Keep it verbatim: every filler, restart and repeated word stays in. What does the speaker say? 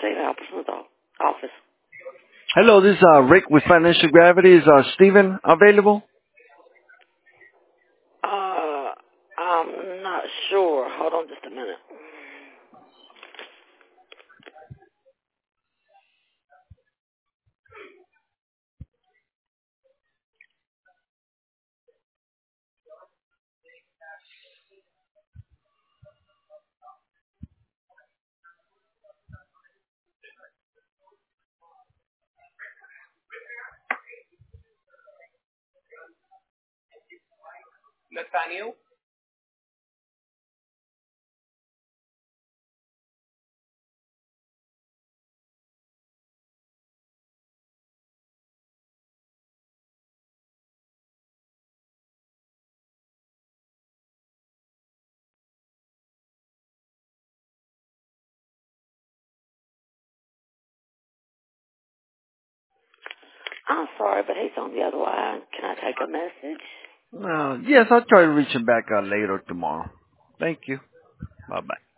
St. Albertson's office. Hello, this is uh, Rick with Financial Gravity. Is uh, Steven available? Uh, I'm not sure. Hold on just a minute. Nathaniel? I'm sorry, but he's on the other line. Can I take a message? Uh, yes, I'll try to reach him back uh, later tomorrow. Thank you. Bye-bye.